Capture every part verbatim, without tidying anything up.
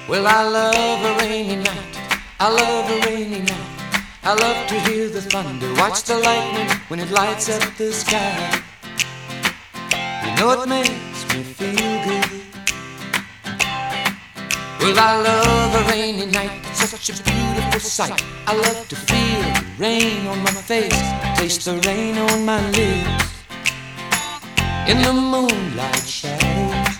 Well, I love a rainy night. I love a rainy night. I love to hear the thunder, watch the lightning when it lights up the sky. You know it makes me feel good. Well, I love a rainy night, it's such a beautiful sight. I love to feel the rain on my face, taste the rain on my lips. In the moonlight shadows,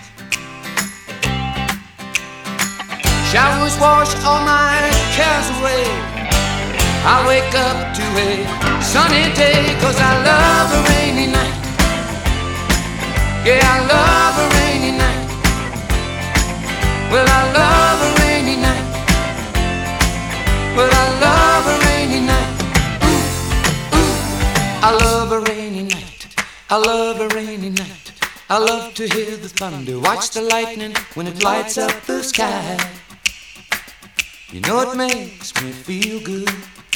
showers wash all my cares away. I wake up to a sunny day, 'cause I love a rainy night. Yeah, I love a rainy night. Well, I love a rainy night. Well, I love a rainy night. Ooh, ooh. I love a rainy night. I love a rainy night. I love to hear the thunder, watch the lightning when it lights up the sky. You know it makes me feel good.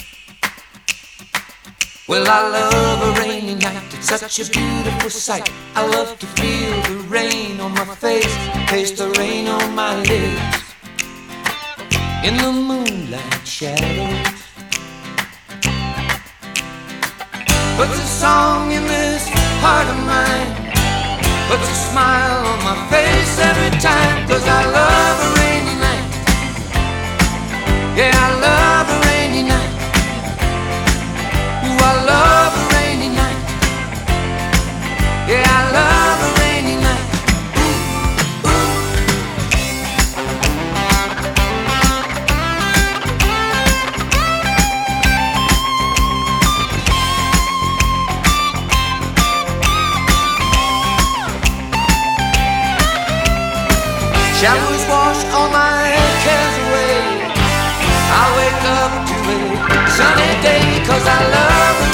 Well, I love a rainy night, it's such a beautiful sight. I love to feel the rain on my face, taste the rain on my lips. In the moonlight shadows, puts a song in this heart of mine, puts a smile on my face every time, 'cause I love a rainy night. Yeah, I love a rainy night. Ooh, I love a rainy night. Yeah, I love a rainy night. Ooh, ooh. Showers wash all my cares away. I wake up to a sunny day, 'cause I love